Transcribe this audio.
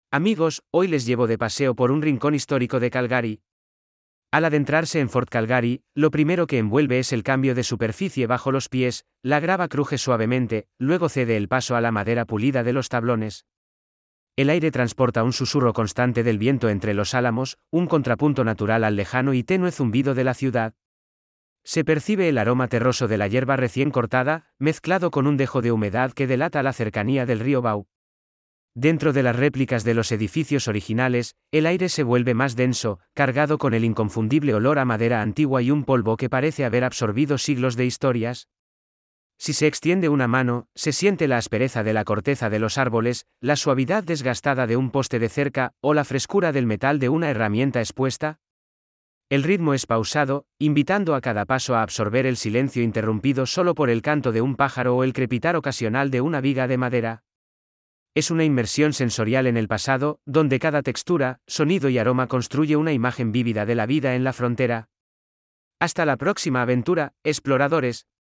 Amigos, hoy les llevo de paseo por un rincón histórico de Calgary. Al adentrarse en Fort Calgary, lo primero que envuelve es el cambio de superficie bajo los pies, la grava cruje suavemente, luego cede el paso a la madera pulida de los tablones. El aire transporta un susurro constante del viento entre los álamos, un contrapunto natural al lejano y tenue zumbido de la ciudad. Se percibe el aroma terroso de la hierba recién cortada, mezclado con un dejo de humedad que delata la cercanía del río Bow. Dentro de las réplicas de los edificios originales, el aire se vuelve más denso, cargado con el inconfundible olor a madera antigua y un polvo que parece haber absorbido siglos de historias. Si se extiende una mano, se siente la aspereza de la corteza de los árboles, la suavidad desgastada de un poste de cerca, o la frescura del metal de una herramienta expuesta. El ritmo es pausado, invitando a cada paso a absorber el silencio interrumpido solo por el canto de un pájaro o el crepitar ocasional de una viga de madera. Es una inmersión sensorial en el pasado, donde cada textura, sonido y aroma construye una imagen vívida de la vida en la frontera. Hasta la próxima aventura, exploradores.